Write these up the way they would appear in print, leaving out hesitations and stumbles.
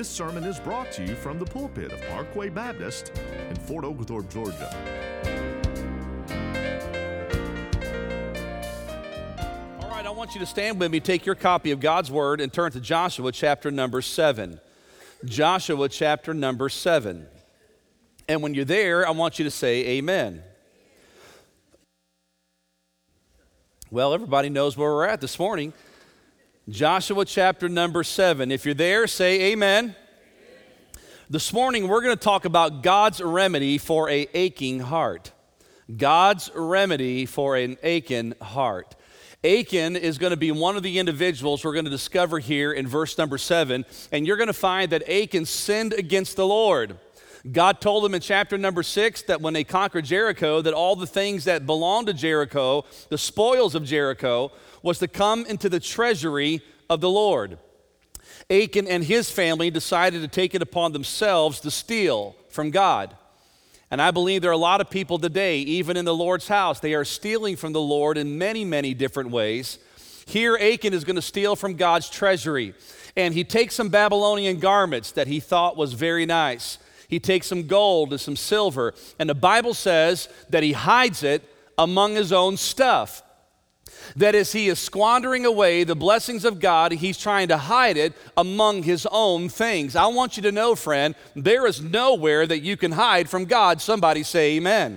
This sermon is brought to you from the pulpit of Parkway Baptist in Fort Oglethorpe, Georgia. All right, I want you to stand with me, take your copy of God's Word, and turn to Joshua chapter number 7. Joshua chapter number 7. And when you're there, I want you to say amen. Well, everybody knows where we're at this morning. Joshua chapter number 7. If you're there, say amen. Amen. This morning, we're going to talk about God's remedy for an aching heart. God's remedy for an aching heart. Achan is going to be one of the individuals we're going to discover here in verse number 7, and you're going to find that Achan sinned against the Lord. God told him in chapter number 6 that when they conquered Jericho, that all the things that belonged to Jericho, the spoils of Jericho, was to come into the treasury of the Lord. Achan and his family decided to take it upon themselves to steal from God. And I believe there are a lot of people today, even in the Lord's house, they are stealing from the Lord in many, many different ways. Here, Achan is going to steal from God's treasury. And he takes some Babylonian garments that he thought was very nice. He takes some gold and some silver. And the Bible says that he hides it among his own stuff. That as he is squandering away the blessings of God, he's trying to hide it among his own things. I want you to know, friend, there is nowhere that you can hide from God. Somebody say amen.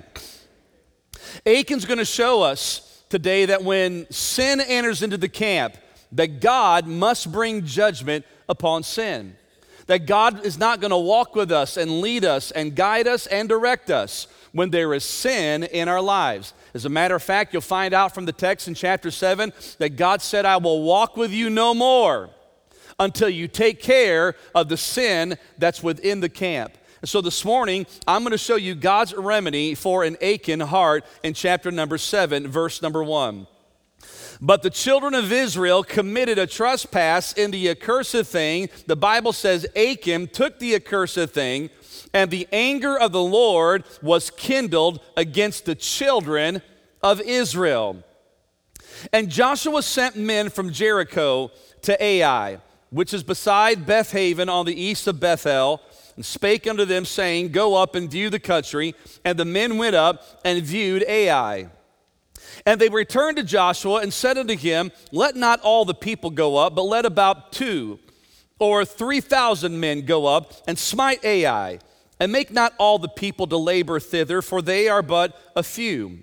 Achan's going to show us today that when sin enters into the camp, that God must bring judgment upon sin. That God is not going to walk with us and lead us and guide us and direct us when there is sin in our lives. As a matter of fact, you'll find out from the text in chapter 7 that God said, I will walk with you no more until you take care of the sin that's within the camp. And so this morning, I'm going to show you God's remedy for an aching heart in chapter number 7, verse number 1. But the children of Israel committed a trespass in the accursed thing. The Bible says Achan took the accursed thing, and the anger of the Lord was kindled against the children of Israel. And Joshua sent men from Jericho to Ai, which is beside Bethaven on the east of Bethel, and spake unto them, saying, Go up and view the country. And the men went up and viewed Ai. And they returned to Joshua and said unto him, Let not all the people go up, but let about 2,000 or 3,000 men go up and smite Ai. And make not all the people to labor thither, for they are but a few.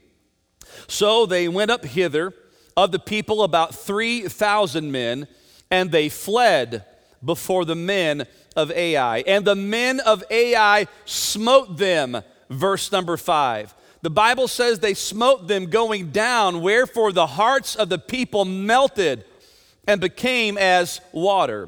So they went up hither, of the people about 3,000 men, and they fled before the men of Ai. And the men of Ai smote them, verse number 5. The Bible says they smote them going down, wherefore the hearts of the people melted and became as water.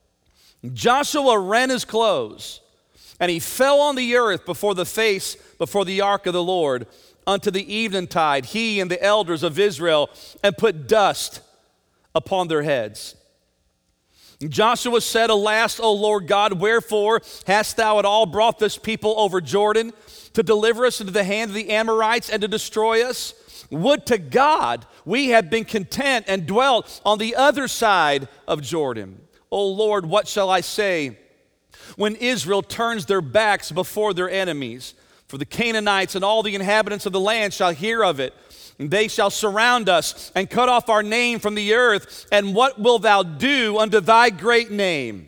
Joshua rent his clothes, and he fell on the earth before the ark of the Lord, unto the eventide, he and the elders of Israel, and put dust upon their heads. Joshua said, Alas, O Lord God, wherefore hast thou at all brought this people over Jordan, to deliver us into the hand of the Amorites and to destroy us? Would to God we had been content and dwelt on the other side of Jordan. O Lord, what shall I say when Israel turns their backs before their enemies? For the Canaanites and all the inhabitants of the land shall hear of it. And they shall surround us and cut off our name from the earth. And what wilt thou do unto thy great name?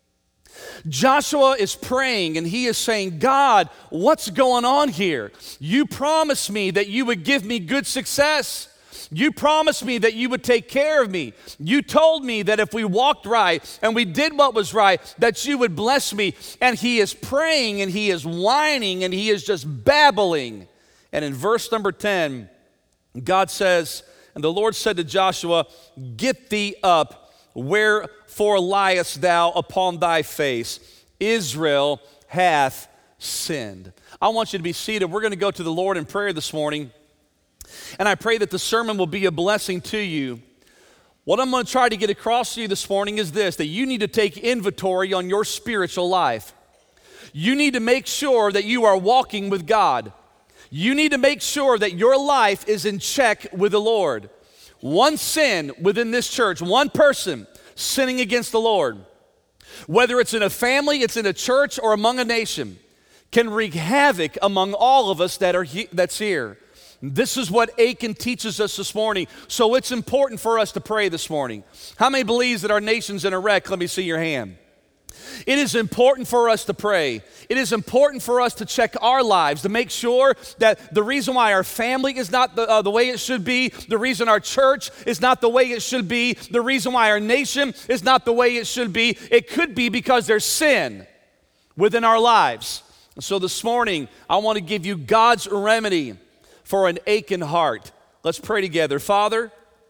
Joshua is praying and he is saying, God, what's going on here? You promised me that you would give me good success. You promised me that you would take care of me. You told me that if we walked right and we did what was right, that you would bless me. And he is praying and he is whining and he is just babbling. And in verse number 10, God says, And the Lord said to Joshua, Get thee up. Wherefore liest thou upon thy face? Israel hath sinned. I want you to be seated. We're going to go to the Lord in prayer this morning. And I pray that the sermon will be a blessing to you. What I'm going to try to get across to you this morning is this, that you need to take inventory on your spiritual life. You need to make sure that you are walking with God. You need to make sure that your life is in check with the Lord. One sin within this church, one person sinning against the Lord, whether it's in a family, it's in a church, or among a nation, can wreak havoc among all of us that's here. This is what Achan teaches us this morning. So it's important for us to pray this morning. How many believes that our nation's in a wreck? Let me see your hand. It is important for us to pray. It is important for us to check our lives, to make sure that the reason why our family is not the way it should be, the reason our church is not the way it should be, the reason why our nation is not the way it should be, it could be because there's sin within our lives. So this morning, I want to give you God's remedy for an aching heart. Let's pray together. Father,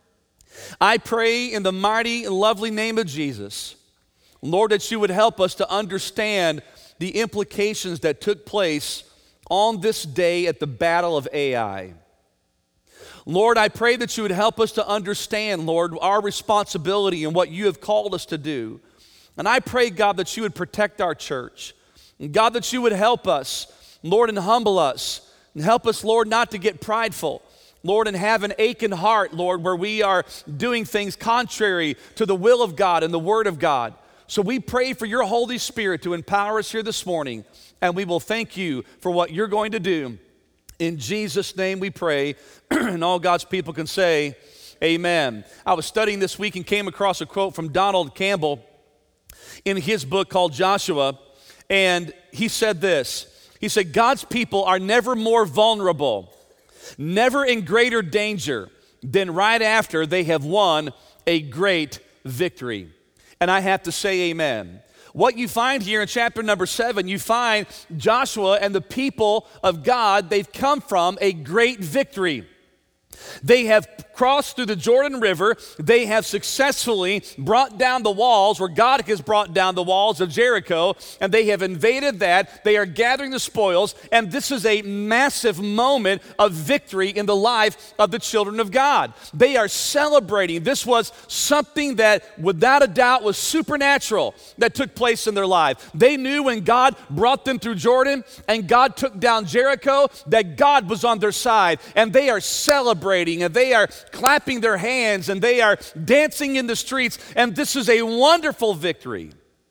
I pray in the mighty and lovely name of Jesus, Lord, that you would help us to understand the implications that took place on this day at the battle of Ai. Lord, I pray that you would help us to understand, Lord, our responsibility and what you have called us to do. And I pray, God, that you would protect our church. And God, that you would help us, Lord, and humble us. And help us, Lord, not to get prideful. Lord, and have an aching heart, Lord, where we are doing things contrary to the will of God and the word of God. So we pray for your Holy Spirit to empower us here this morning, and we will thank you for what you're going to do. In Jesus' name we pray, and all God's people can say, amen. I was studying this week and came across a quote from Donald Campbell in his book called Joshua, and he said this. He said, God's people are never more vulnerable, never in greater danger than right after they have won a great victory. And I have to say amen. What you find here in chapter number 7, you find Joshua and the people of God, they've come from a great victory. They have crossed through the Jordan River. They have successfully brought down the walls, where God has brought down the walls of Jericho, and they have invaded that. They are gathering the spoils, and this is a massive moment of victory in the life of the children of God. They are celebrating. This was something that, without a doubt, was supernatural that took place in their life. They knew when God brought them through Jordan and God took down Jericho, that God was on their side, and they are celebrating, and they are clapping their hands, and they are dancing in the streets, and this is a wonderful victory.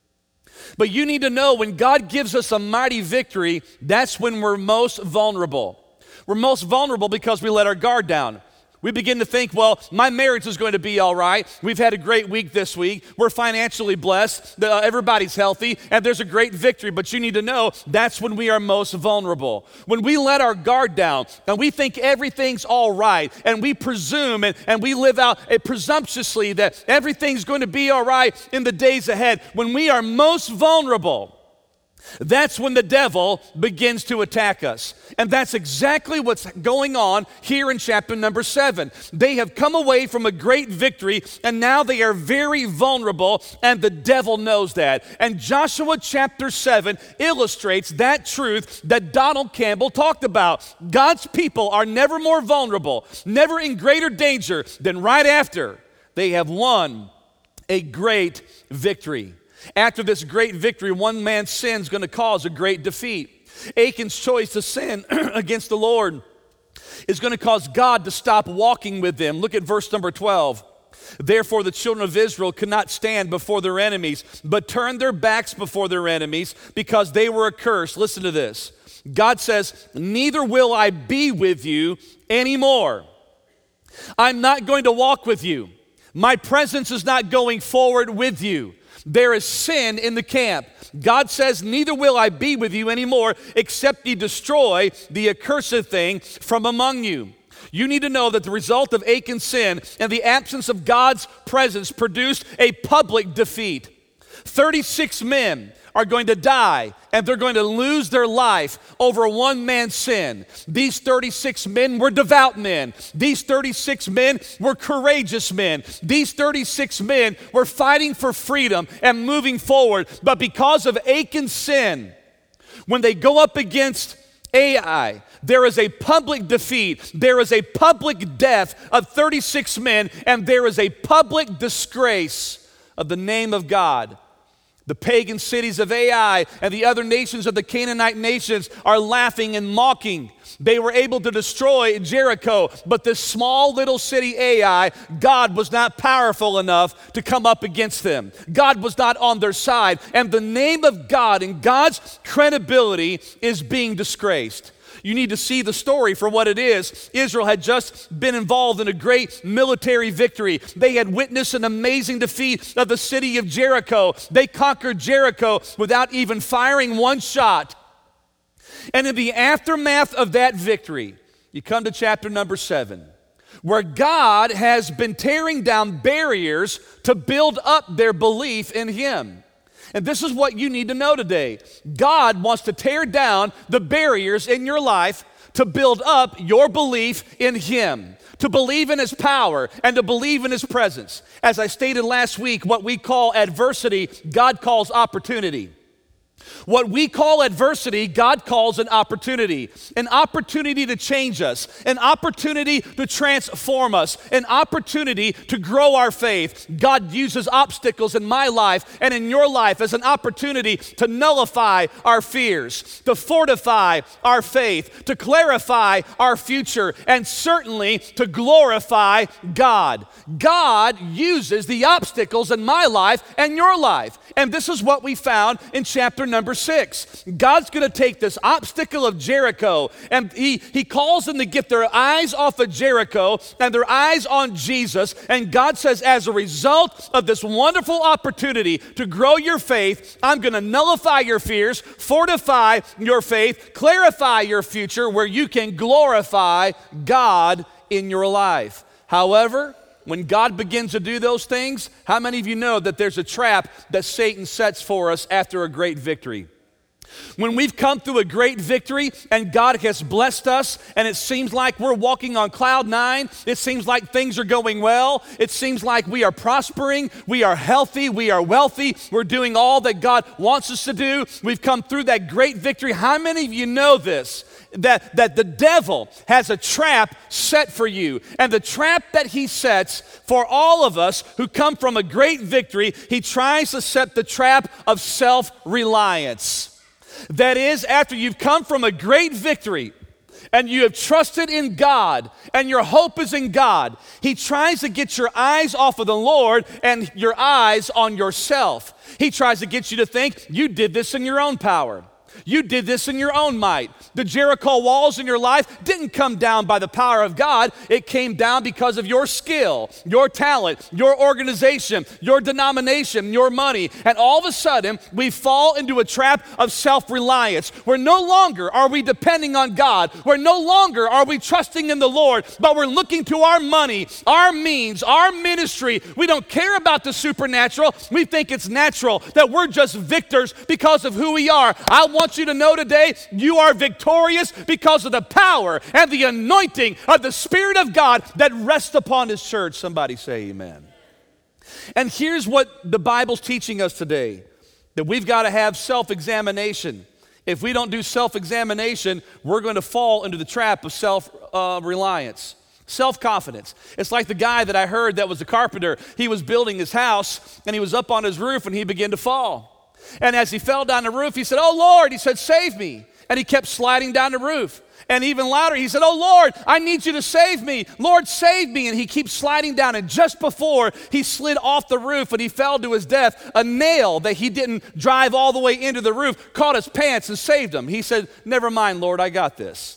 But you need to know, when God gives us a mighty victory, that's when we're most vulnerable. We're most vulnerable because we let our guard down. We begin to think, well, my marriage is going to be all right. We've had a great week this week. We're financially blessed. Everybody's healthy, and there's a great victory. But you need to know that's when we are most vulnerable. When we let our guard down and we think everything's all right, and we presume and we live out presumptuously that everything's going to be all right in the days ahead, when we are most vulnerable, that's when the devil begins to attack us. And that's exactly what's going on here in chapter number 7. They have come away from a great victory, and now they are very vulnerable, and the devil knows that. And Joshua chapter 7 illustrates that truth that Donald Campbell talked about. God's people are never more vulnerable, never in greater danger than right after they have won a great victory. After this great victory, one man's sin is going to cause a great defeat. Achan's choice to sin against the Lord is going to cause God to stop walking with them. Look at verse number 12. Therefore the children of Israel could not stand before their enemies, but turned their backs before their enemies because they were accursed. Listen to this. God says, neither will I be with you anymore. I'm not going to walk with you. My presence is not going forward with you. There is sin in the camp. God says, neither will I be with you anymore, except ye destroy the accursed thing from among you. You need to know that the result of Achan's sin and the absence of God's presence produced a public defeat. 36 men are going to die, and they're going to lose their life over one man's sin. These 36 men were devout men. These 36 men were courageous men. These 36 men were fighting for freedom and moving forward. But because of Achan's sin, when they go up against Ai, there is a public defeat. There is a public death of 36 men, and there is a public disgrace of the name of God. The pagan cities of Ai and the other nations of the Canaanite nations are laughing and mocking. They were able to destroy Jericho, but this small little city Ai, God was not powerful enough to come up against them. God was not on their side, and the name of God and God's credibility is being disgraced. You need to see the story for what it is. Israel had just been involved in a great military victory. They had witnessed an amazing defeat of the city of Jericho. They conquered Jericho without even firing one shot. And in the aftermath of that victory, you come to chapter number 7, where God has been tearing down barriers to build up their belief in Him. And this is what you need to know today. God wants to tear down the barriers in your life to build up your belief in Him, to believe in His power and to believe in His presence. As I stated last week, what we call adversity, God calls opportunity. What we call adversity, God calls an opportunity to change us, an opportunity to transform us, an opportunity to grow our faith. God uses obstacles in my life and in your life as an opportunity to nullify our fears, to fortify our faith, to clarify our future, and certainly to glorify God. God uses the obstacles in my life and your life. And this is what we found in chapter number 6. God's going to take this obstacle of Jericho, and he calls them to get their eyes off of Jericho and their eyes on Jesus. And God says, as a result of this wonderful opportunity to grow your faith, I'm going to nullify your fears, fortify your faith, clarify your future where you can glorify God in your life. However, when God begins to do those things, how many of you know that there's a trap that Satan sets for us after a great victory? When we've come through a great victory and God has blessed us and it seems like we're walking on cloud 9, it seems like things are going well, it seems like we are prospering, we are healthy, we are wealthy, we're doing all that God wants us to do, we've come through that great victory. How many of you know this? That the devil has a trap set for you. And the trap that he sets for all of us who come from a great victory, he tries to set the trap of self-reliance. That is, after you've come from a great victory and you have trusted in God and your hope is in God, he tries to get your eyes off of the Lord and your eyes on yourself. He tries to get you to think you did this in your own power. You did this in your own might. The Jericho walls in your life didn't come down by the power of God. It came down because of your skill, your talent, your organization, your denomination, your money. And all of a sudden, we fall into a trap of self-reliance where no longer are we depending on God, where no longer are we trusting in the Lord, but we're looking to our money, our means, our ministry. We don't care about the supernatural. We think it's natural that we're just victors because of who we are. I want you to know today, you are victorious because of the power and the anointing of the Spirit of God that rests upon His church. Somebody say amen. And here's what the Bible's teaching us today, that we've got to have self-examination. If we don't do self-examination, we're going to fall into the trap of self-reliance. Self-confidence. It's like the guy that I heard that was a carpenter. He was building his house, and he was up on his roof, and he began to fall. And as he fell down the roof, he said, "Oh, Lord," he said, "save me." And he kept sliding down the roof. And even louder, he said, "Oh, Lord, I need you to save me. Lord, save me." And he keeps sliding down. And just before he slid off the roof and he fell to his death, a nail that he didn't drive all the way into the roof caught his pants and saved him. He said, "Never mind, Lord, I got this."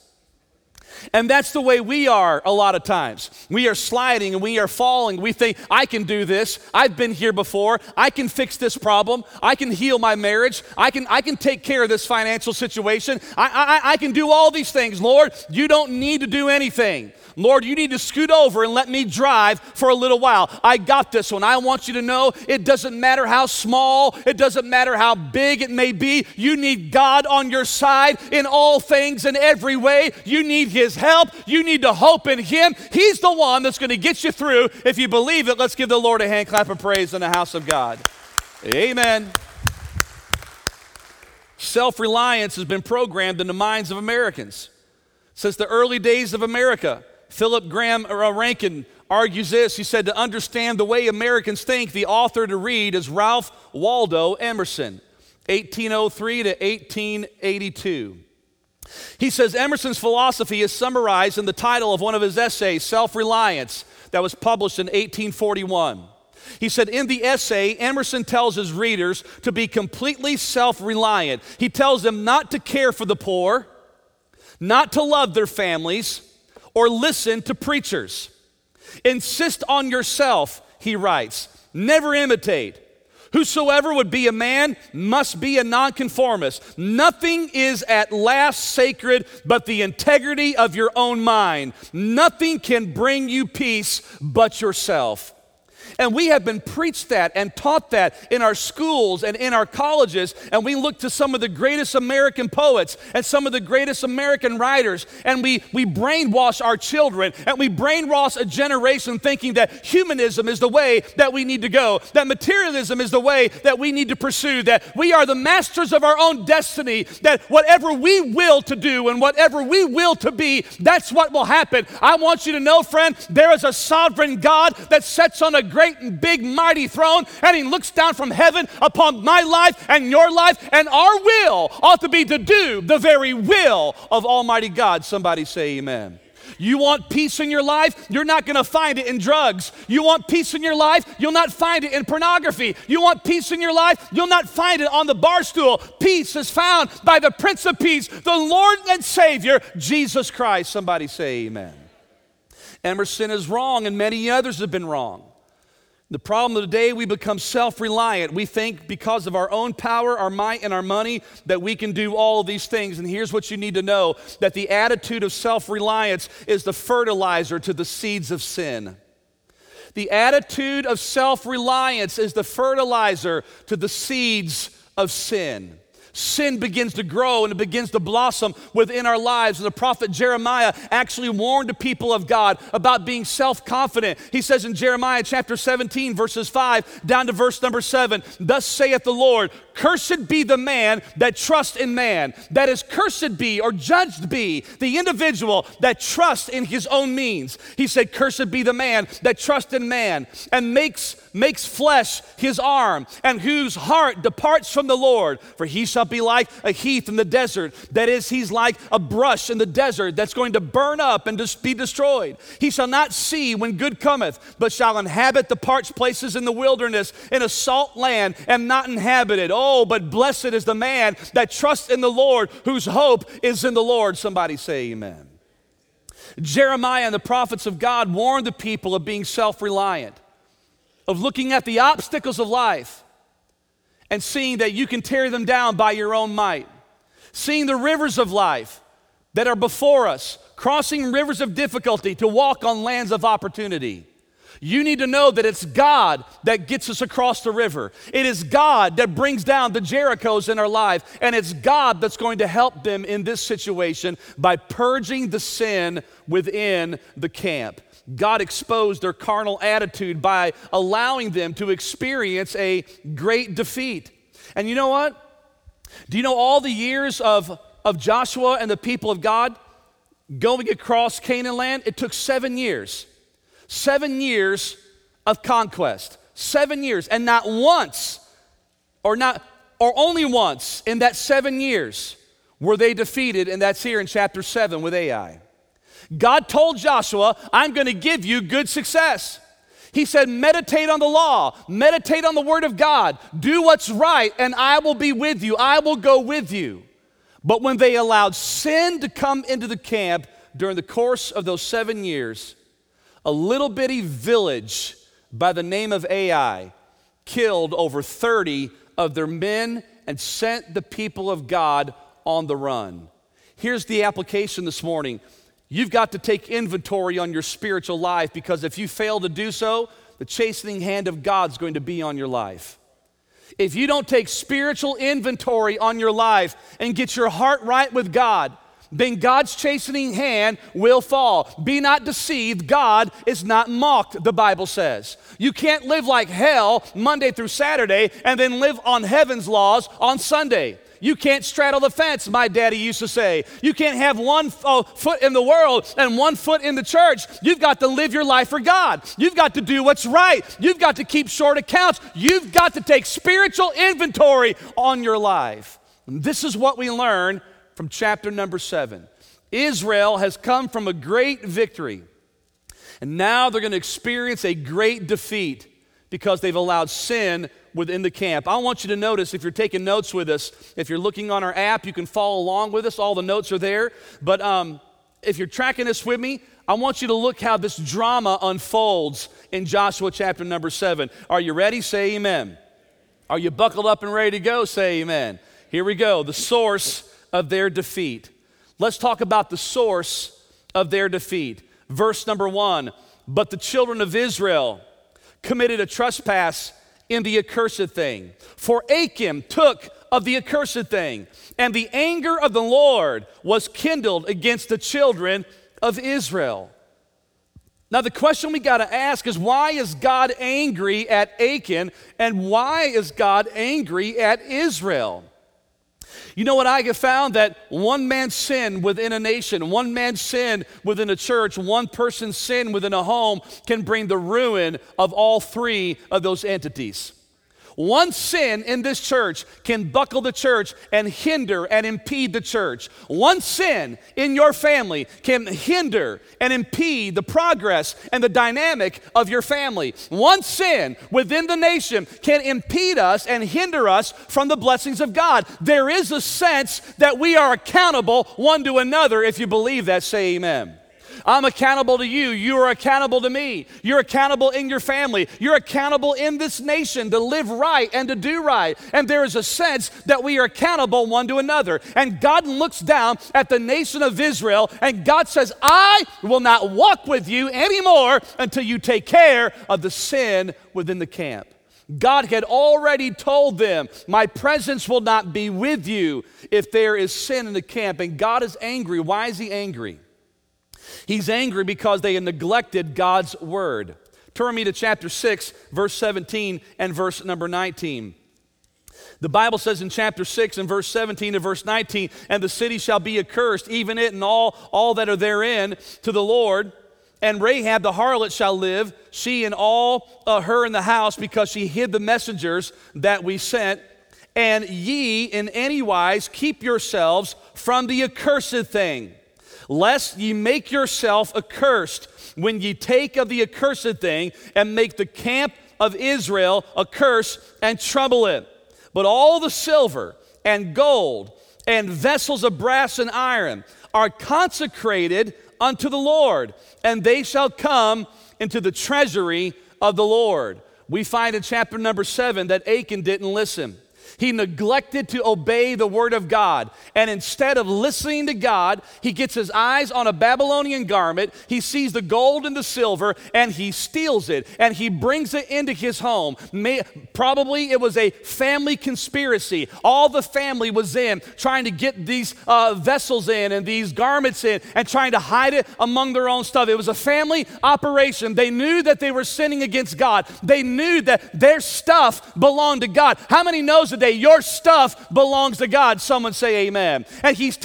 And that's the way we are a lot of times. We are sliding and we are falling. We think, I can do this. I've been here before. I can fix this problem. I can heal my marriage. I can take care of this financial situation. I can do all these things. Lord, you don't need to do anything. Lord, you need to scoot over and let me drive for a little while. I got this one. I want you to know it doesn't matter how small, it doesn't matter how big it may be. You need God on your side in all things and every way. You need His help. You need to hope in Him. He's the one that's going to get you through. If you believe it, let's give the Lord a hand clap of praise in the house of God. Amen. Self-reliance has been programmed in the minds of Americans since the early days of America. Philip Graham Rankin argues this. He said, to understand the way Americans think, the author to read is Ralph Waldo Emerson, 1803 to 1882. He says Emerson's philosophy is summarized in the title of one of his essays, Self-Reliance, that was published in 1841. He said, in the essay, Emerson tells his readers to be completely self-reliant. He tells them not to care for the poor, not to love their families, or listen to preachers. Insist on yourself, he writes. Never imitate. Whosoever would be a man must be a nonconformist. Nothing is at last sacred but the integrity of your own mind. Nothing can bring you peace but yourself. And we have been preached that and taught that in our schools and in our colleges, and we look to some of the greatest American poets and some of the greatest American writers, and we brainwash our children, and we brainwash a generation thinking that humanism is the way that we need to go, that materialism is the way that we need to pursue, that we are the masters of our own destiny, that whatever we will to do and whatever we will to be, that's what will happen. I want you to know, friend, there is a sovereign God that sits on a great and big mighty throne, and he looks down from heaven upon my life and your life, and our will ought to be to do the very will of Almighty God. Somebody say amen. You want peace in your life? You're not going to find it in drugs. You want peace in your life? You'll not find it in pornography. You want peace in your life? You'll not find it on the bar stool. Peace is found by the Prince of Peace, the Lord and Savior, Jesus Christ. Somebody say amen. Emerson is wrong, and many others have been wrong. The problem of the day, we become self-reliant. We think because of our own power, our might, and our money that we can do all of these things. And here's what you need to know, that the attitude of self-reliance is the fertilizer to the seeds of sin. The attitude of self-reliance is the fertilizer to the seeds of sin. Sin begins to grow and it begins to blossom within our lives. And the prophet Jeremiah actually warned the people of God about being self-confident. He says in Jeremiah chapter 17, verses 5 down to verse number 7, thus saith the Lord, cursed be the man that trusts in man. That is, cursed be or judged be the individual that trusts in his own means. He said, cursed be the man that trusts in man and makes flesh his arm, and whose heart departs from the Lord. For he shall be like a heath in the desert. That is, he's like a brush in the desert that's going to burn up and just be destroyed. He shall not see when good cometh, but shall inhabit the parched places in the wilderness, in a salt land and not inhabited. Oh, but blessed is the man that trusts in the Lord, whose hope is in the Lord. Somebody say amen. Jeremiah and the prophets of God warned the people of being self-reliant, of looking at the obstacles of life and seeing that you can tear them down by your own might. Seeing the rivers of life that are before us, crossing rivers of difficulty to walk on lands of opportunity. You need to know that it's God that gets us across the river. It is God that brings down the Jerichos in our life, and it's God that's going to help them in this situation by purging the sin within the camp. God exposed their carnal attitude by allowing them to experience a great defeat. And you know what? Do you know all the years of Joshua and the people of God going across Canaan land? It took 7 years. 7 years of conquest. 7 years. And not once, or only once in that 7 years were they defeated, and that's here in chapter 7 with Ai. God told Joshua, I'm going to give you good success. He said, meditate on the law, meditate on the word of God, do what's right, and I will be with you. I will go with you. But when they allowed sin to come into the camp during the course of those 7 years, a little bitty village by the name of Ai killed over 30 of their men and sent the people of God on the run. Here's the application this morning. You've got to take inventory on your spiritual life, because if you fail to do so, the chastening hand of God's going to be on your life. If you don't take spiritual inventory on your life and get your heart right with God, then God's chastening hand will fall. Be not deceived, God is not mocked, the Bible says. You can't live like hell Monday through Saturday and then live on heaven's laws on Sunday. You can't straddle the fence, my daddy used to say. You can't have one foot in the world and one foot in the church. You've got to live your life for God. You've got to do what's right. You've got to keep short accounts. You've got to take spiritual inventory on your life. And this is what we learn from chapter number 7. Israel has come from a great victory, and now they're going to experience a great defeat because they've allowed sin within the camp. I want you to notice, if you're taking notes with us, if you're looking on our app, you can follow along with us. All the notes are there. But if you're tracking this with me, I want you to look how this drama unfolds in Joshua chapter number 7. Are you ready? Say amen. Are you buckled up and ready to go? Say amen. Here we go. The source of their defeat. Let's talk about the source of their defeat. Verse number 1, but the children of Israel committed a trespass in the accursed thing. For Achan took of the accursed thing, and the anger of the Lord was kindled against the children of Israel. Now the question we got to ask is, why is God angry at Achan, and why is God angry at Israel? You know what I have found? That one man's sin within a nation, one man's sin within a church, one person's sin within a home can bring the ruin of all three of those entities. One sin in this church can buckle the church and hinder and impede the church. One sin in your family can hinder and impede the progress and the dynamic of your family. One sin within the nation can impede us and hinder us from the blessings of God. There is a sense that we are accountable one to another. If you believe that, say amen. I'm accountable to you. You are accountable to me. You're accountable in your family. You're accountable in this nation to live right and to do right. And there is a sense that we are accountable one to another. And God looks down at the nation of Israel, and God says, I will not walk with you anymore until you take care of the sin within the camp. God had already told them, my presence will not be with you if there is sin in the camp. And God is angry. Why is he angry? He's angry because they had neglected God's word. Turn me to chapter 6, verse 17 and verse number 19. The Bible says in chapter 6 and verse 17 and verse 19, and the city shall be accursed, even it and all that are therein, to the Lord. And Rahab the harlot shall live, she and all her in the house, because she hid the messengers that we sent. And ye in any wise keep yourselves from the accursed thing, lest ye make yourself accursed when ye take of the accursed thing, and make the camp of Israel a curse and trouble it. But all the silver and gold and vessels of brass and iron are consecrated unto the Lord, and they shall come into the treasury of the Lord. We find in chapter number 7 that Achan didn't listen. He neglected to obey the word of God. And instead of listening to God, he gets his eyes on a Babylonian garment. He sees the gold and the silver, and he steals it, and he brings it into his home. Probably it was a family conspiracy. All the family was in, trying to get these vessels in and these garments in, and trying to hide it among their own stuff. It was a family operation. They knew that they were sinning against God. They knew that their stuff belonged to God. How many knows today your stuff belongs to God? Someone say amen. And he's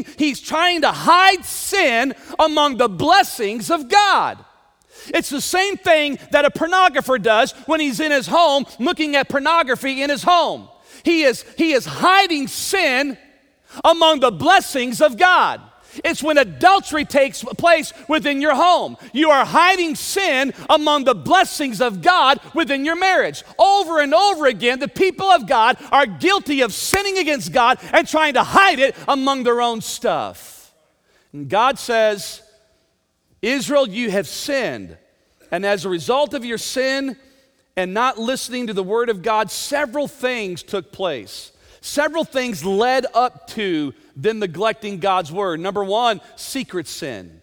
trying to hide sin among the blessings of God. It's the same thing that a pornographer does when he's in his home looking at pornography in his home. He is hiding sin among the blessings of God. It's when adultery takes place within your home. You are hiding sin among the blessings of God within your marriage. Over and over again, the people of God are guilty of sinning against God and trying to hide it among their own stuff. And God says, Israel, you have sinned. And as a result of your sin and not listening to the word of God, several things took place. Several things led up to them neglecting God's word. Number one, secret sin.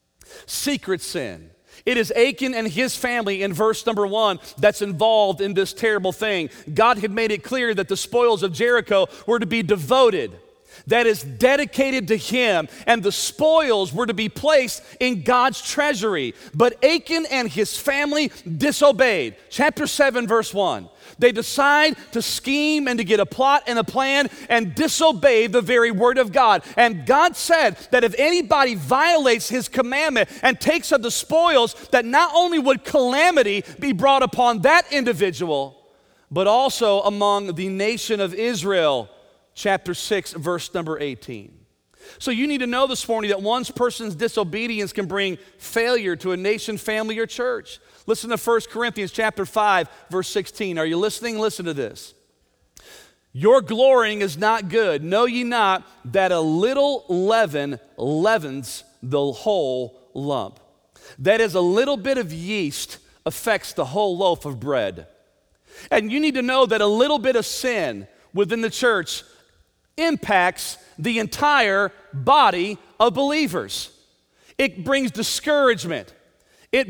Secret sin. It is Achan and his family in verse number 1 that's involved in this terrible thing. God had made it clear that the spoils of Jericho were to be devoted. that is dedicated to him, and the spoils were to be placed in God's treasury. But Achan and his family disobeyed. Chapter 7, verse 1. They decide to scheme and to get a plot and a plan and disobey the very word of God. And God said that if anybody violates his commandment and takes of the spoils, that not only would calamity be brought upon that individual, but also among the nation of Israel. Chapter 6, verse number 18. So you need to know this morning that one person's disobedience can bring failure to a nation, family, or church. Listen to 1 Corinthians chapter 5, verse 16. Are you listening? Listen to this. Your glorying is not good. Know ye not that a little leaven leavens the whole lump? That is, a little bit of yeast affects the whole loaf of bread. And you need to know that a little bit of sin within the church impacts the entire body of believers. It brings discouragement. It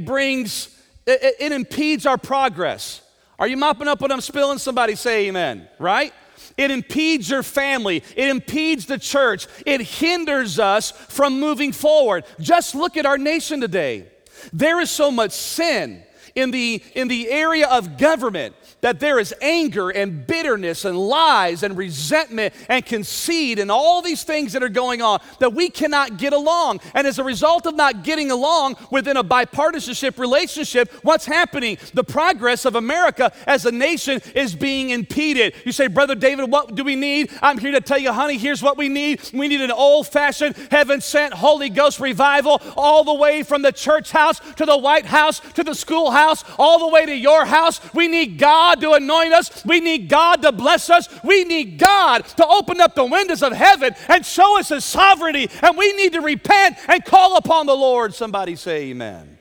impedes our progress. Are you mopping up what I'm spilling? Somebody say amen, right? It impedes your family. It impedes the church. It hinders us from moving forward. Just look at our nation today. There is so much sin in the area of government that there is anger and bitterness and lies and resentment and conceit and all these things that are going on that we cannot get along. And as a result of not getting along within a bipartisanship relationship, what's happening? The progress of America as a nation is being impeded. You say, Brother David, what do we need? I'm here to tell you, honey, here's what we need. We need an old-fashioned, heaven-sent Holy Ghost revival all the way from the church house to the White House to the schoolhouse, all the way to your house. We need God to anoint us. We need God to bless us. We need God to open up the windows of heaven and show us his sovereignty. And we need to repent and call upon the Lord. Somebody say amen.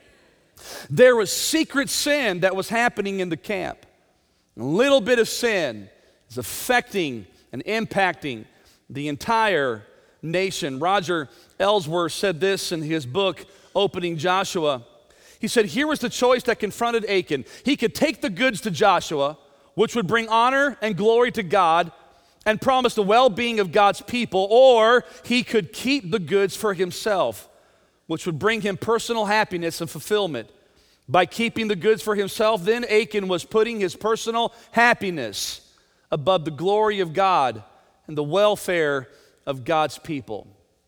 There was secret sin that was happening in the camp. A little bit of sin is affecting and impacting the entire nation. Roger Ellsworth said this in his book, Opening Joshua. He said, here was the choice that confronted Achan. He could take the goods to Joshua, which would bring honor and glory to God and promise the well-being of God's people, or he could keep the goods for himself, which would bring him personal happiness and fulfillment. By keeping the goods for himself, then Achan was putting his personal happiness above the glory of God and the welfare of God's people.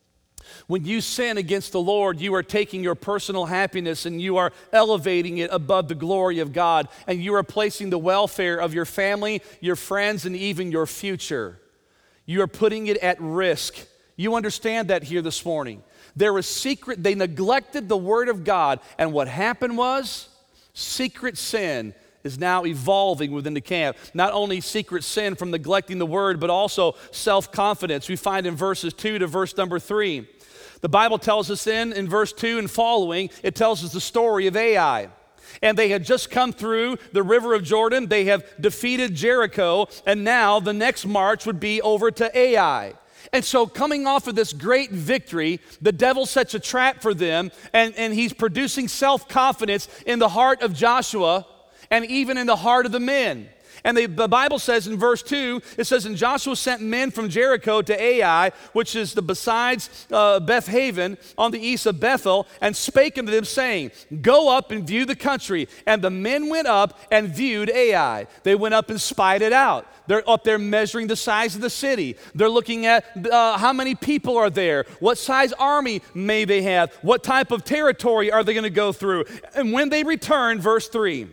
When you sin against the Lord, you are taking your personal happiness and you are elevating it above the glory of God, and you are placing the welfare of your family, your friends, and even your future. You are putting it at risk. You understand that here this morning. There was secret, they neglected the word of God, and what happened was secret sin is now evolving within the camp. Not only secret sin from neglecting the word, but also self-confidence. We find in verses 2 to verse number 3. The Bible tells us in verse 2 and following, it tells us the story of Ai. And they had just come through the river of Jordan. They have defeated Jericho, and now the next march would be over to Ai. And so coming off of this great victory, the devil sets a trap for them, and he's producing self-confidence in the heart of Joshua and even in the heart of the men. And the Bible says in verse 2, it says, and Joshua sent men from Jericho to Ai, which is besides Beth Haven on the east of Bethel, and spake unto them, saying, go up and view the country. And the men went up and viewed Ai. They went up and spied it out. They're up there measuring the size of the city. They're looking at how many people are there, what size army may they have, what type of territory are they going to go through. And when they return, verse 3,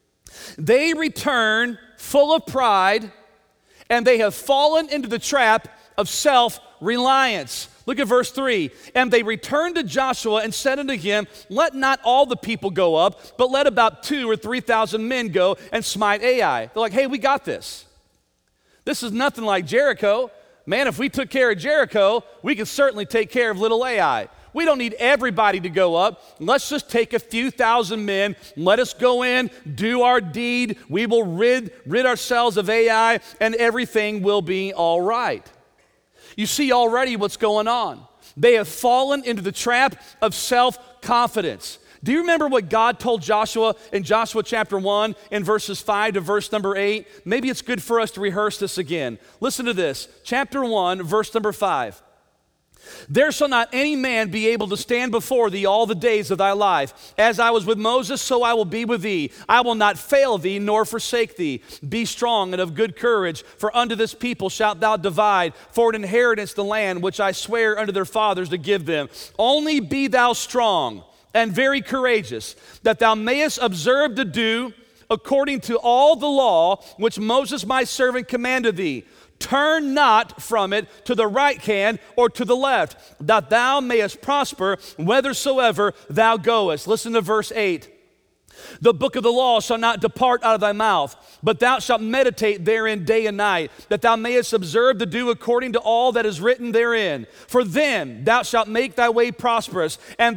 they return full of pride, and they have fallen into the trap of self-reliance. Look at verse 3. And they returned to Joshua and said unto him, let not all the people go up, but let about 2,000 or 3,000 men go and smite Ai. They're like, hey, we got this. This is nothing like Jericho. Man, if we took care of Jericho, we could certainly take care of little Ai. We don't need everybody to go up. Let's just take a few thousand men. Let us go in, do our deed. We will rid ourselves of Ai, and everything will be all right. You see already what's going on. They have fallen into the trap of self-confidence. Do you remember what God told Joshua in Joshua chapter 1 in verses 5 to verse number 8? Maybe it's good for us to rehearse this again. Listen to this. Chapter 1, verse number 5. There shall not any man be able to stand before thee all the days of thy life. As I was with Moses, so I will be with thee. I will not fail thee nor forsake thee. Be strong and of good courage, for unto this people shalt thou divide for an inheritance the land which I swear unto their fathers to give them. Only be thou strong and very courageous, that thou mayest observe to do according to all the law which Moses my servant commanded thee. Turn not from it to the right hand or to the left, that thou mayest prosper whithersoever thou goest. Listen to verse 8. The book of the law shall not depart out of thy mouth, but thou shalt meditate therein day and night, that thou mayest observe to do according to all that is written therein. For then thou shalt make thy way prosperous, and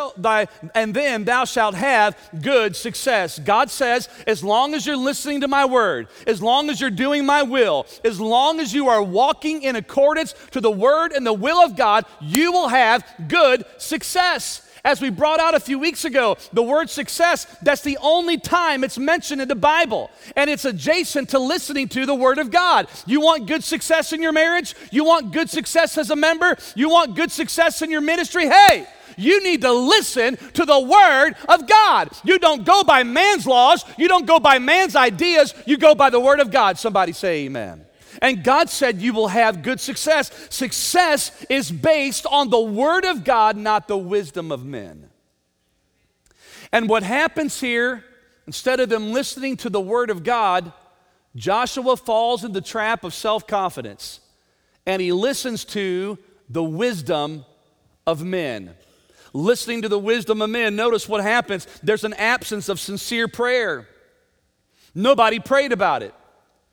then thou shalt have good success. God says, as long as you're listening to my word, as long as you're doing my will, as long as you are walking in accordance to the word and the will of God, you will have good success. As we brought out a few weeks ago, the word success, that's the only time it's mentioned in the Bible. And it's adjacent to listening to the Word of God. You want good success in your marriage? You want good success as a member? You want good success in your ministry? Hey! You need to listen to the Word of God. You don't go by man's laws. You don't go by man's ideas. You go by the Word of God. Somebody say amen. And God said you will have good success. Success is based on the Word of God, not the wisdom of men. And what happens here, instead of them listening to the Word of God, Joshua falls in the trap of self-confidence, and he listens to the wisdom of men. Listening to the wisdom of men, notice what happens. There's an absence of sincere prayer. Nobody prayed about it.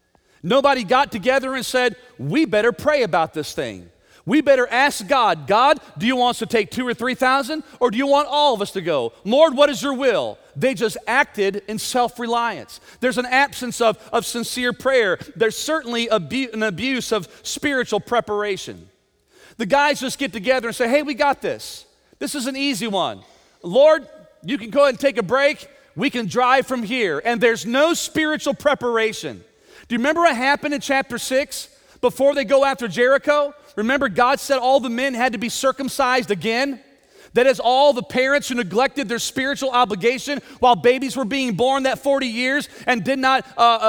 Nobody got together and said, we better pray about this thing. We better ask God, God, do you want us to take 2,000 or 3,000, or do you want all of us to go? Lord, what is your will? They just acted in self-reliance. There's an absence of sincere prayer. There's certainly an abuse of spiritual preparation. The guys just get together and say, hey, we got this. This is an easy one. Lord, you can go ahead and take a break. We can drive from here. And there's no spiritual preparation. Do you remember what happened in chapter 6 before they go after Jericho? Remember, God said all the men had to be circumcised again? That is, all the parents who neglected their spiritual obligation while babies were being born that 40 years and did not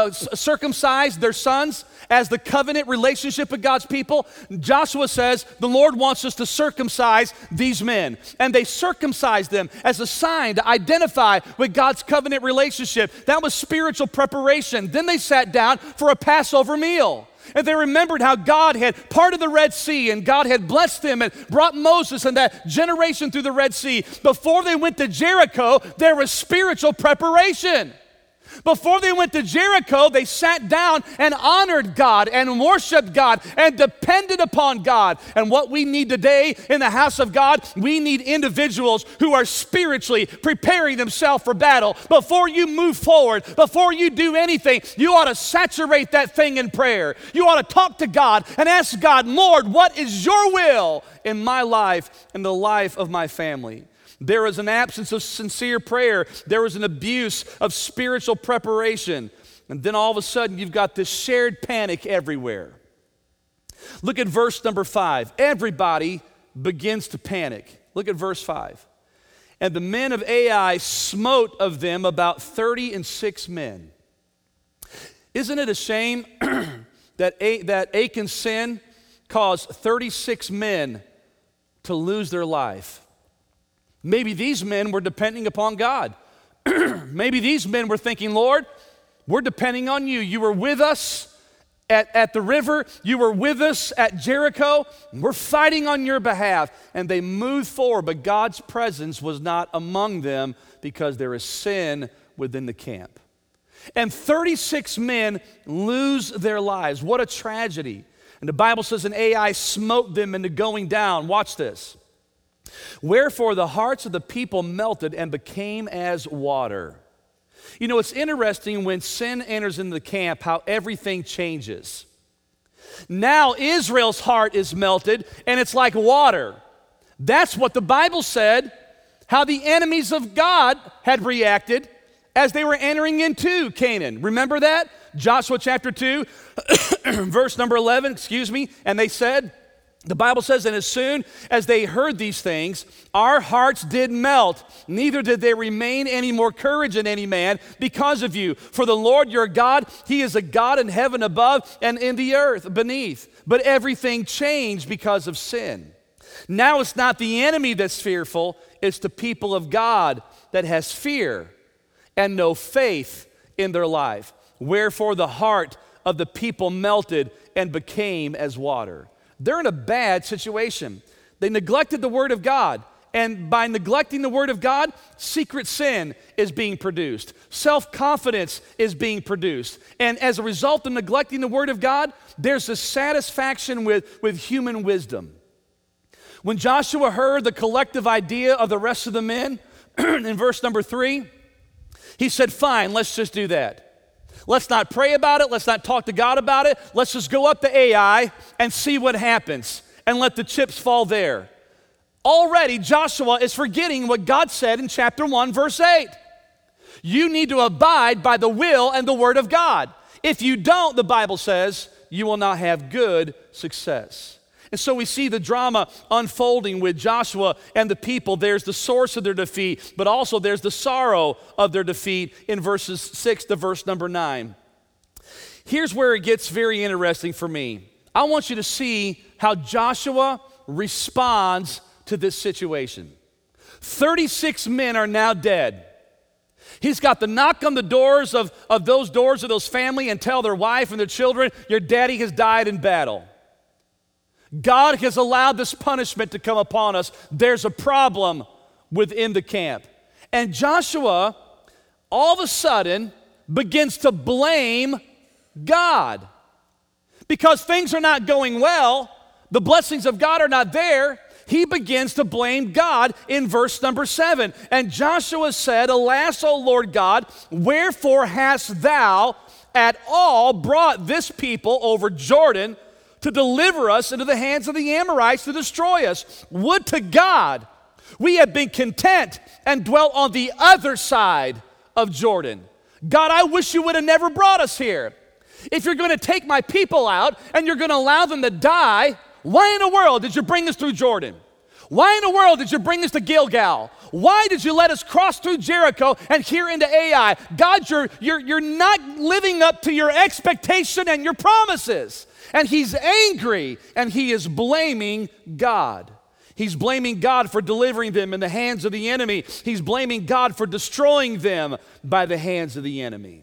circumcise their sons as the covenant relationship with God's people. Joshua says the Lord wants us to circumcise these men. And they circumcised them as a sign to identify with God's covenant relationship. That was spiritual preparation. Then they sat down for a Passover meal. And they remembered how God had parted the Red Sea and God had blessed them and brought Moses and that generation through the Red Sea. Before they went to Jericho, there was spiritual preparation. Before they went to Jericho, they sat down and honored God and worshiped God and depended upon God. And what we need today in the house of God, we need individuals who are spiritually preparing themselves for battle. Before you move forward, before you do anything, you ought to saturate that thing in prayer. You ought to talk to God and ask God, Lord, what is your will in my life and the life of my family? There is an absence of sincere prayer. There is an abuse of spiritual preparation. And then all of a sudden, you've got this shared panic everywhere. Look at verse number 5. Everybody begins to panic. Look at verse 5. And the men of Ai smote of them about 36 men. Isn't it a shame that Achan's sin caused 36 men to lose their life? Maybe these men were depending upon God. Maybe these men were thinking, Lord, we're depending on you. You were with us at the river. You were with us at Jericho. We're fighting on your behalf. And they moved forward, but God's presence was not among them because there is sin within the camp. And 36 men lose their lives. What a tragedy. And the Bible says, and Ai smote them into going down. Watch this. Wherefore the hearts of the people melted and became as water. You know, it's interesting when sin enters into the camp how everything changes. Now Israel's heart is melted and it's like water. That's what the Bible said how the enemies of God had reacted as they were entering into Canaan. Remember that? Joshua chapter 2, verse number 11, and they said, the Bible says, and as soon as they heard these things, our hearts did melt, neither did there remain any more courage in any man because of you. For the Lord your God, he is a God in heaven above and in the earth beneath. But everything changed because of sin. Now it's not the enemy that's fearful, it's the people of God that has fear and no faith in their life. Wherefore the heart of the people melted and became as water. They're in a bad situation. They neglected the word of God. And by neglecting the word of God, secret sin is being produced. Self-confidence is being produced. And as a result of neglecting the word of God, there's a satisfaction with human wisdom. When Joshua heard the collective idea of the rest of the men, in verse number 3, he said, fine, let's just do that. Let's not pray about it. Let's not talk to God about it. Let's just go up to Ai and see what happens and let the chips fall there. Already, Joshua is forgetting what God said in chapter 1, verse 8. You need to abide by the will and the word of God. If you don't, the Bible says, you will not have good success. And so we see the drama unfolding with Joshua and the people. There's the source of their defeat, but also there's the sorrow of their defeat in verses 6 to verse number 9. Here's where it gets very interesting for me. I want you to see how Joshua responds to this situation. 36 men are now dead. He's got to knock on the doors of those family and tell their wife and their children, your daddy has died in battle. God has allowed this punishment to come upon us. There's a problem within the camp. And Joshua, all of a sudden, begins to blame God. Because things are not going well, the blessings of God are not there, he begins to blame God in verse number 7. And Joshua said, alas, O Lord God, wherefore hast thou at all brought this people over Jordan to deliver us into the hands of the Amorites to destroy us? Would to God we had been content and dwelt on the other side of Jordan. God, I wish you would have never brought us here. If you're going to take my people out and you're going to allow them to die, why in the world did you bring us through Jordan? Why in the world did you bring us to Gilgal? Why did you let us cross through Jericho and here into Ai? God, you're not living up to your expectation and your promises. And he's angry, and he is blaming God. He's blaming God for delivering them in the hands of the enemy. He's blaming God for destroying them by the hands of the enemy.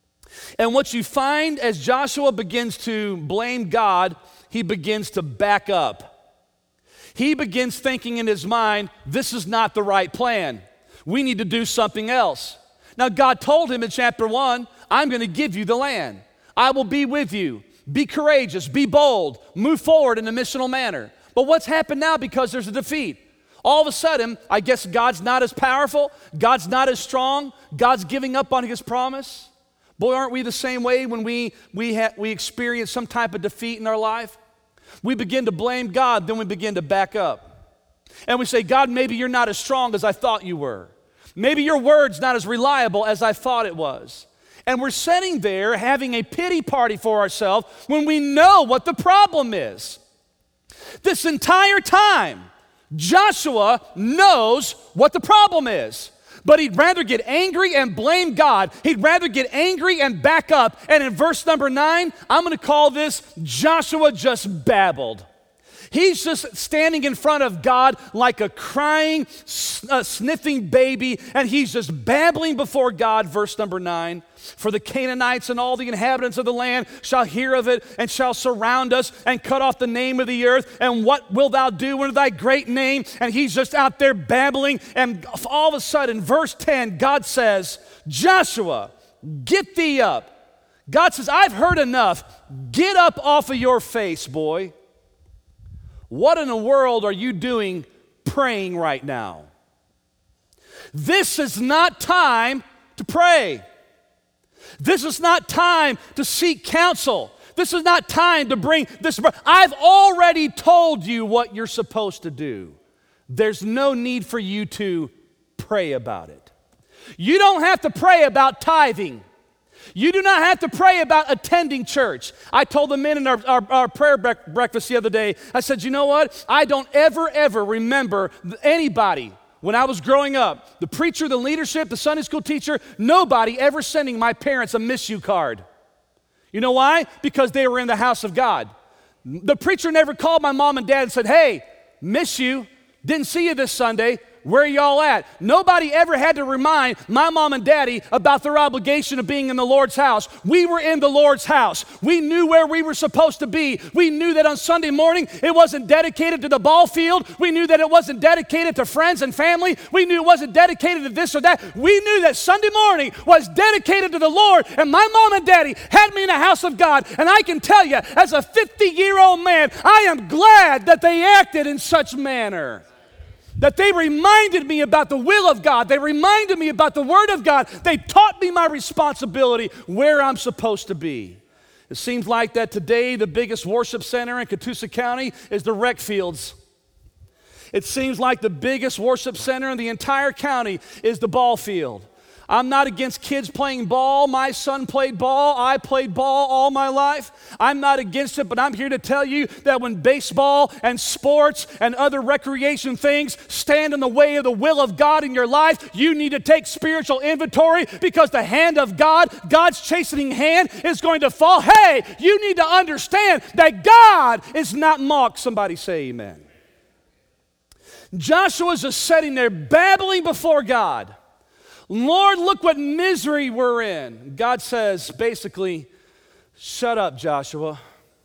And what you find as Joshua begins to blame God, he begins to back up. He begins thinking in his mind, this is not the right plan. We need to do something else. Now, God told him in chapter 1, I'm going to give you the land. I will be with you. Be courageous, be bold, move forward in a missional manner. But what's happened now because there's a defeat? All of a sudden, I guess God's not as powerful, God's not as strong, God's giving up on his promise. Boy, aren't we the same way when we experience some type of defeat in our life? We begin to blame God, then we begin to back up. And we say, God, maybe you're not as strong as I thought you were. Maybe your word's not as reliable as I thought it was. And we're sitting there having a pity party for ourselves when we know what the problem is. This entire time, Joshua knows what the problem is. But he'd rather get angry and blame God. He'd rather get angry and back up. And in verse number 9, I'm going to call this Joshua just babbled. He's just standing in front of God like a crying, sniffing baby, and he's just babbling before God, verse number 9. For the Canaanites and all the inhabitants of the land shall hear of it and shall surround us and cut off the name of the earth. And what wilt thou do unto thy great name? And he's just out there babbling. And all of a sudden, verse 10, God says, Joshua, get thee up. God says, I've heard enough. Get up off of your face, boy. What in the world are you doing praying right now? This is not time to pray. This is not time to seek counsel. This is not time to bring this. I've already told you what you're supposed to do. There's no need for you to pray about it. You don't have to pray about tithing. You do not have to pray about attending church. I told the men in our prayer breakfast the other day, I said, you know what? I don't ever remember anybody when I was growing up, the preacher, the leadership, the Sunday school teacher, nobody ever sending my parents a miss you card. You know why? Because they were in the house of God. The preacher never called my mom and dad and said, hey, miss you, didn't see you this Sunday. Where are y'all at? Nobody ever had to remind my mom and daddy about their obligation of being in the Lord's house. We were in the Lord's house. We knew where we were supposed to be. We knew that on Sunday morning it wasn't dedicated to the ball field. We knew that it wasn't dedicated to friends and family. We knew it wasn't dedicated to this or that. We knew that Sunday morning was dedicated to the Lord, and my mom and daddy had me in the house of God. And I can tell you, as a 50-year-old man, I am glad that they acted in such manner. That they reminded me about the will of God. They reminded me about the Word of God. They taught me my responsibility, where I'm supposed to be. It seems like that today the biggest worship center in Catoosa County is the rec fields. It seems like the biggest worship center in the entire county is the ball field. I'm not against kids playing ball. My son played ball. I played ball all my life. I'm not against it, but I'm here to tell you that when baseball and sports and other recreation things stand in the way of the will of God in your life, you need to take spiritual inventory, because the hand of God, God's chastening hand, is going to fall. Hey, you need to understand that God is not mocked. Somebody say amen. Joshua's just sitting there babbling before God. Lord, look what misery we're in. God says, basically, shut up, Joshua.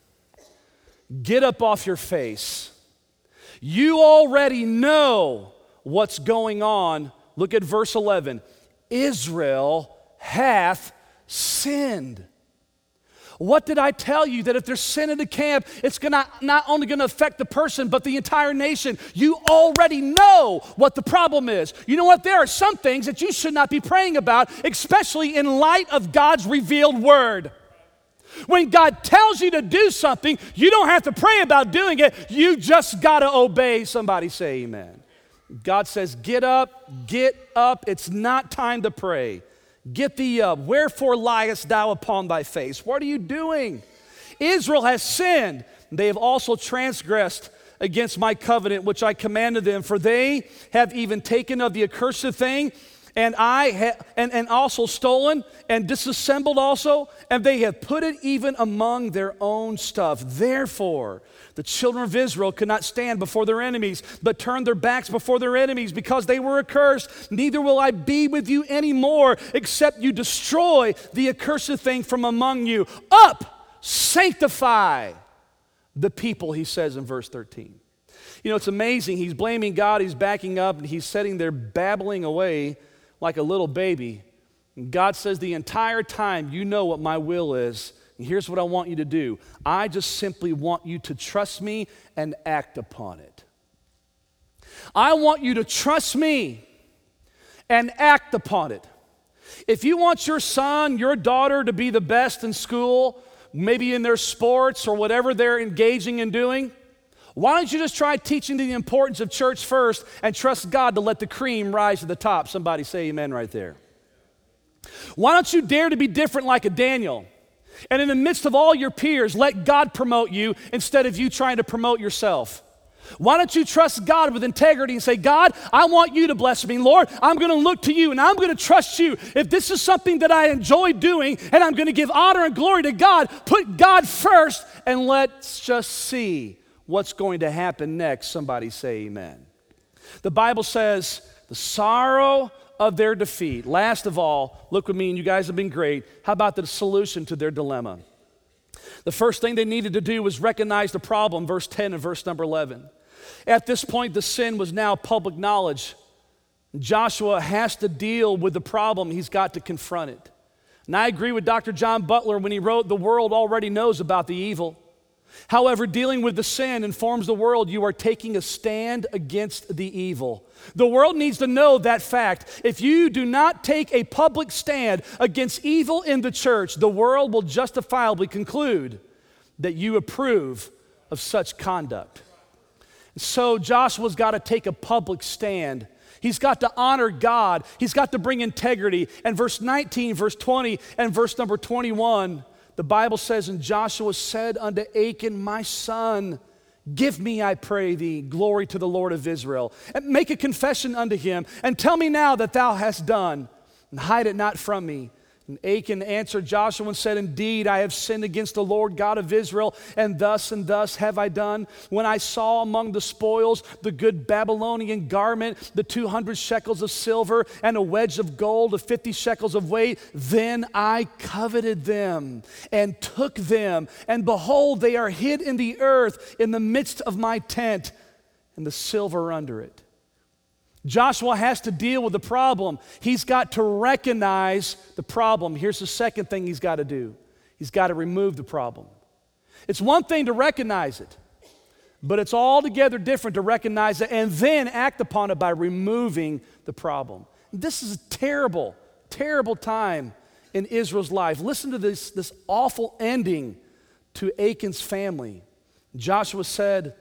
Get up off your face. You already know what's going on. Look at verse 11. Israel hath sinned. What did I tell you? That if there's sin in the camp, it's not only going to affect the person, but the entire nation. You already know what the problem is. You know what? There are some things that you should not be praying about, especially in light of God's revealed word. When God tells you to do something, you don't have to pray about doing it. You just got to obey. Somebody say amen. God says, get up, get up. It's not time to pray. Get thee up. Wherefore liest thou upon thy face? What are you doing? Israel has sinned. They have also transgressed against my covenant, which I commanded them. For they have even taken of the accursed thing, and and also stolen and disassembled also, and they have put it even among their own stuff. Therefore, the children of Israel could not stand before their enemies, but turned their backs before their enemies, because they were accursed. Neither will I be with you anymore, except you destroy the accursed thing from among you. Up, sanctify the people, he says in verse 13. You know, it's amazing. He's blaming God, he's backing up, and he's sitting there babbling away like a little baby. And God says, the entire time, you know what my will is. And here's what I want you to do. I just simply want you to trust me and act upon it. I want you to trust me and act upon it. If you want your son, your daughter to be the best in school, maybe in their sports or whatever they're engaging in doing, why don't you just try teaching the importance of church first and trust God to let the cream rise to the top? Somebody say amen right there. Why don't you dare to be different like a Daniel? And in the midst of all your peers, let God promote you instead of you trying to promote yourself. Why don't you trust God with integrity and say, God, I want you to bless me. Lord, I'm going to look to you and I'm going to trust you. If this is something that I enjoy doing and I'm going to give honor and glory to God, put God first and let's just see what's going to happen next. Somebody say amen. The Bible says the sorrow of their defeat. Last of all, look with me, and you guys have been great. How about the solution to their dilemma? The first thing they needed to do was recognize the problem, verse 10 and verse number 11. At this point, the sin was now public knowledge. Joshua has to deal with the problem. He's got to confront it. And I agree with Dr. John Butler when he wrote, the world already knows about the evil. However, dealing with the sin informs the world you are taking a stand against the evil. The world needs to know that fact. If you do not take a public stand against evil in the church, the world will justifiably conclude that you approve of such conduct. So Joshua's got to take a public stand. He's got to honor God. He's got to bring integrity. And verse 19, verse 20, and verse number 21, the Bible says, and Joshua said unto Achan, my son, give me, I pray thee, glory to the Lord of Israel. And make a confession unto him, and tell me now that thou hast done, and hide it not from me. And Achan answered Joshua and said, indeed, I have sinned against the Lord God of Israel, and thus have I done. When I saw among the spoils the good Babylonian garment, the 200 shekels of silver, and a wedge of gold of 50 shekels of weight, then I coveted them and took them. And behold, they are hid in the earth in the midst of my tent, and the silver under it. Joshua has to deal with the problem. He's got to recognize the problem. Here's the second thing he's got to do. He's got to remove the problem. It's one thing to recognize it, but it's altogether different to recognize it and then act upon it by removing the problem. This is a terrible, terrible time in Israel's life. Listen to this awful ending to Achan's family. Joshua said,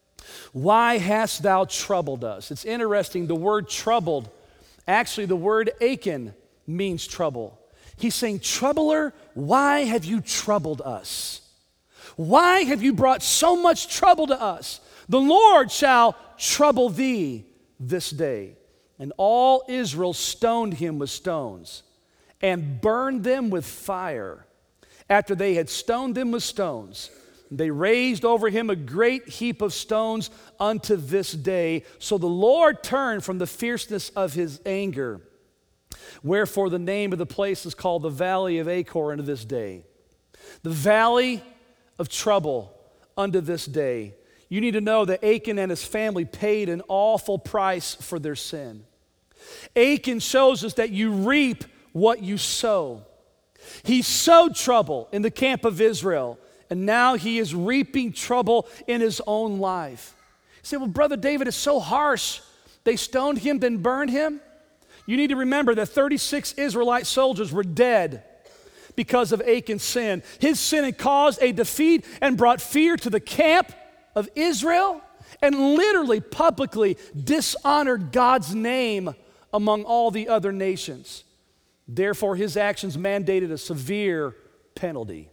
why hast thou troubled us? It's interesting, the word troubled, actually the word Achan means trouble. He's saying, troubler, why have you troubled us? Why have you brought so much trouble to us? The Lord shall trouble thee this day. And all Israel stoned him with stones and burned them with fire. After they had stoned them with stones, they raised over him a great heap of stones unto this day. So the Lord turned from the fierceness of his anger. Wherefore the name of the place is called the Valley of Achor unto this day. The Valley of Trouble unto this day. You need to know that Achan and his family paid an awful price for their sin. Achan shows us that you reap what you sow. He sowed trouble in the camp of Israel, and now he is reaping trouble in his own life. You say, well, Brother David, it's so harsh. They stoned him, then burned him. You need to remember that 36 Israelite soldiers were dead because of Achan's sin. His sin had caused a defeat and brought fear to the camp of Israel and literally publicly dishonored God's name among all the other nations. Therefore, his actions mandated a severe penalty.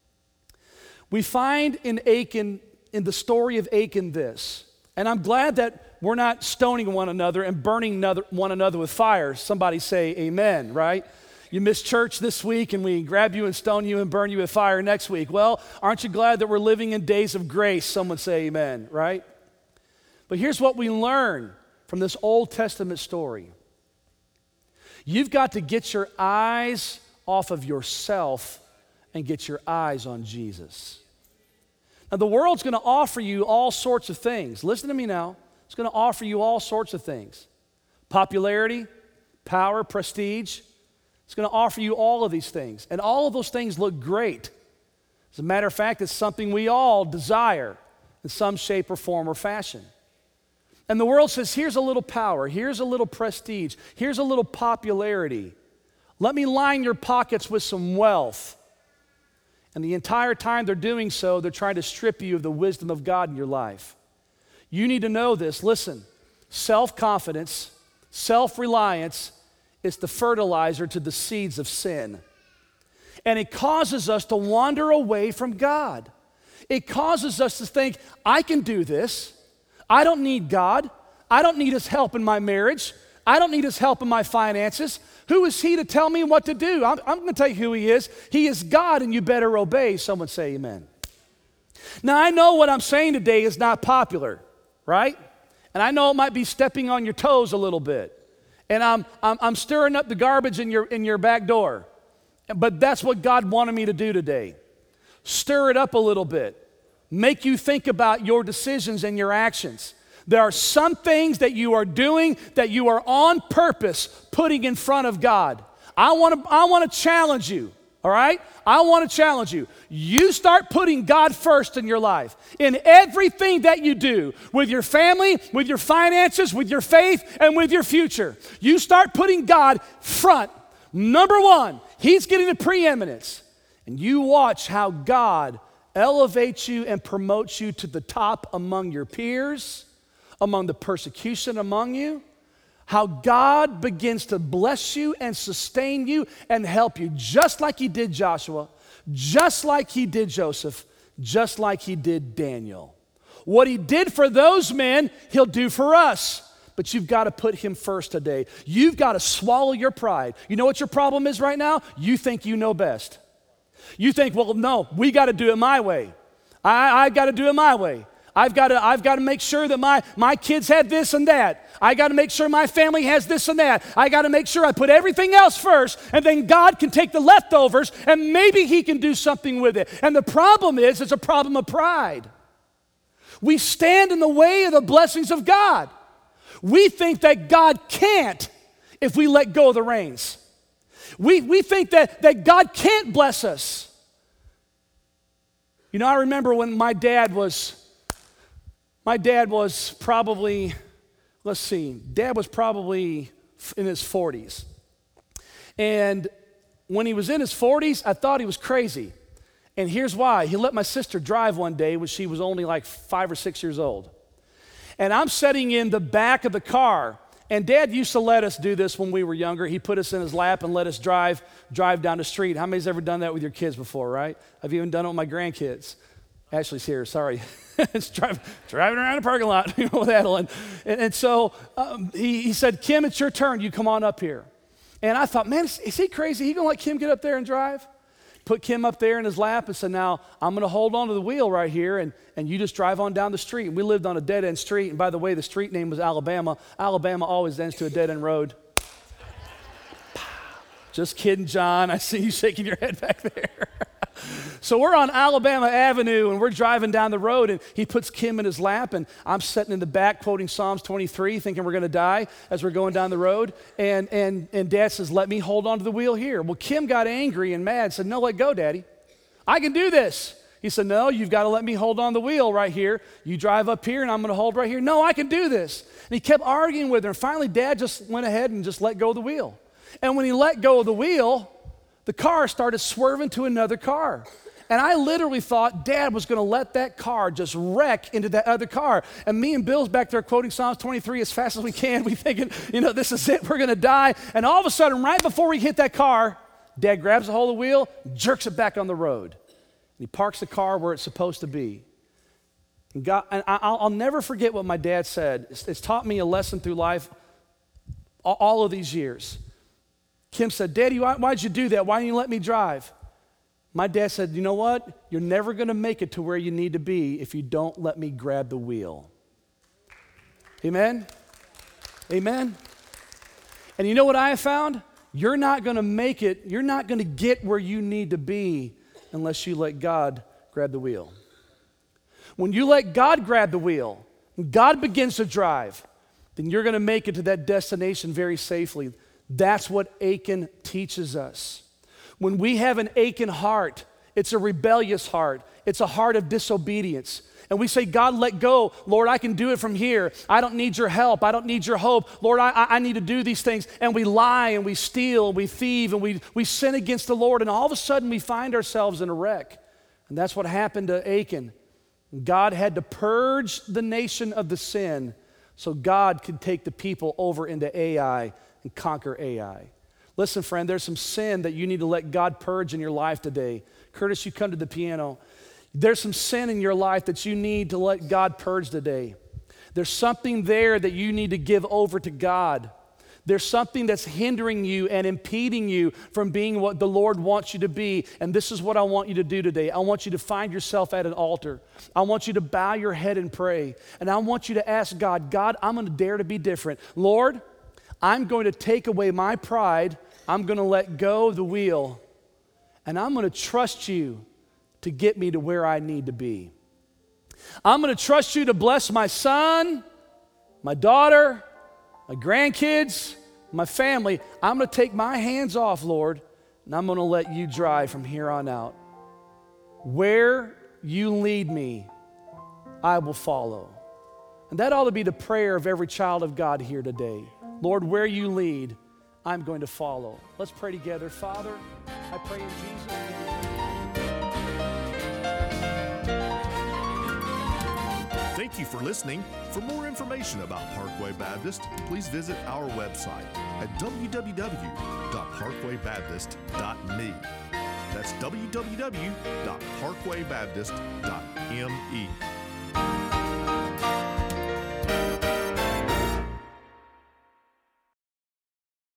We find in Achan, in the story of Achan, this, and I'm glad that we're not stoning one another and burning one another with fire. Somebody say amen, right? You missed church this week and we grab you and stone you and burn you with fire next week. Well, aren't you glad that we're living in days of grace? Someone say amen, right? But here's what we learn from this Old Testament story. You've got to get your eyes off of yourself and get your eyes on Jesus. Now, the world's going to offer you all sorts of things. Listen to me now. It's going to offer you all sorts of things. Popularity, power, prestige. It's going to offer you all of these things. And all of those things look great. As a matter of fact, it's something we all desire in some shape or form or fashion. And the world says, here's a little power, here's a little prestige, here's a little popularity. Let me line your pockets with some wealth. And the entire time they're doing so, they're trying to strip you of the wisdom of God in your life. You need to know this. Listen, self-confidence, self-reliance is the fertilizer to the seeds of sin. And it causes us to wander away from God. It causes us to think, I can do this. I don't need God. I don't need his help in my marriage. I don't need his help in my finances. Who is he to tell me what to do? I'm going to tell you who he is. He is God, and you better obey. Someone say amen. Now, I know what I'm saying today is not popular, right? And I know it might be stepping on your toes a little bit. And I'm stirring up the garbage in your back door. But that's what God wanted me to do today. Stir it up a little bit. Make you think about your decisions and your actions. There are some things that you are doing that you are on purpose putting in front of God. I want to challenge you, all right? I want to challenge you. You start putting God first in your life. In everything that you do, with your family, with your finances, with your faith, and with your future. You start putting God front. Number one, he's getting the preeminence. And you watch how God elevates you and promotes you to the top among your peers, among the persecution among you. how God begins to bless you and sustain you and help you, just like he did Joshua, just like he did Joseph, just like he did Daniel. What he did for those men, he'll do for us. But you've got to put him first today. You've got to swallow your pride. You know what your problem is right now? You think you know best. You think, well, no, we got to do it my way. I got to do it my way. I've got to make sure that my kids have this and that. I got to make sure my family has this and that. I got to make sure I put everything else first, and then God can take the leftovers, and maybe he can do something with it. And the problem is, it's a problem of pride. We stand in the way of the blessings of God. We think that God can't if we let go of the reins. We think that God can't bless us. You know, I remember when my dad was probably, Dad was probably in his 40s. And when he was in his 40s, I thought he was crazy. And here's why. He let my sister drive one day when she was only like 5 or 6 years old. And I'm sitting in the back of the car. And Dad used to let us do this when we were younger. He put us in his lap and let us drive down the street. How many's ever done that with your kids before, right? I've even done it with my grandkids. Ashley's here, sorry. It's driving around the parking lot with Adeline. And so he said, Kim, it's your turn. You come on up here. And I thought, man, is he crazy? He going to let Kim get up there and drive? Put Kim up there in his lap and said, now I'm going to hold on to the wheel right here and you just drive on down the street. We lived on a dead-end street. And by the way, the street name was Alabama. Alabama always ends to a dead-end road. Just kidding, John. I see you shaking your head back there. So we're on Alabama Avenue, and we're driving down the road, and he puts Kim in his lap, and I'm sitting in the back quoting Psalms 23, thinking we're going to die as we're going down the road. And Dad says, let me hold on to the wheel here. Well, Kim got angry and mad, said, no, let go, Daddy. I can do this. He said, no, you've got to let me hold on the wheel right here. You drive up here, and I'm going to hold right here. No, I can do this. And he kept arguing with her, and finally Dad just went ahead and just let go of the wheel. And when he let go of the wheel, the car started swerving to another car. And I literally thought Dad was going to let that car just wreck into that other car. And me and Bill's back there quoting Psalms 23 as fast as we can. We thinking, this is it. We're going to die. And all of a sudden, right before we hit that car, Dad grabs a hold of the wheel, jerks it back on the road. And he parks the car where it's supposed to be. And I'll never forget what my dad said. It's taught me a lesson through life all of these years. Kim said, Daddy, why'd you do that? Why didn't you let me drive? My dad said, you know what? You're never going to make it to where you need to be if you don't let me grab the wheel. Amen? Amen? And you know what I have found? You're not going to make it, you're not going to get where you need to be unless you let God grab the wheel. When you let God grab the wheel, and God begins to drive, then you're going to make it to that destination very safely. That's what Achan teaches us. When we have an Achan heart, it's a rebellious heart. It's a heart of disobedience. And we say, God, let go. Lord, I can do it from here. I don't need your help. I don't need your hope. Lord, I need to do these things. And we lie and we steal and we thieve and we sin against the Lord. And all of a sudden we find ourselves in a wreck. And that's what happened to Achan. God had to purge the nation of the sin so God could take the people over into Ai and conquer Ai. Listen, friend, there's some sin that you need to let God purge in your life today. Curtis, you come to the piano. There's some sin in your life that you need to let God purge today. There's something there that you need to give over to God. There's something that's hindering you and impeding you from being what the Lord wants you to be. And this is what I want you to do today. I want you to find yourself at an altar. I want you to bow your head and pray. And I want you to ask God, God, I'm going to dare to be different. Lord, I'm going to take away my pride. I'm going to let go of the wheel. And I'm going to trust you to get me to where I need to be. I'm going to trust you to bless my son, my daughter, my grandkids, my family. I'm going to take my hands off, Lord, and I'm going to let you drive from here on out. Where you lead me, I will follow. And that ought to be the prayer of every child of God here today. Lord, where you lead, I'm going to follow. Let's pray together. Father, I pray in Jesus' name. Thank you for listening. For more information about Parkway Baptist, please visit our website at www.parkwaybaptist.me. That's www.parkwaybaptist.me.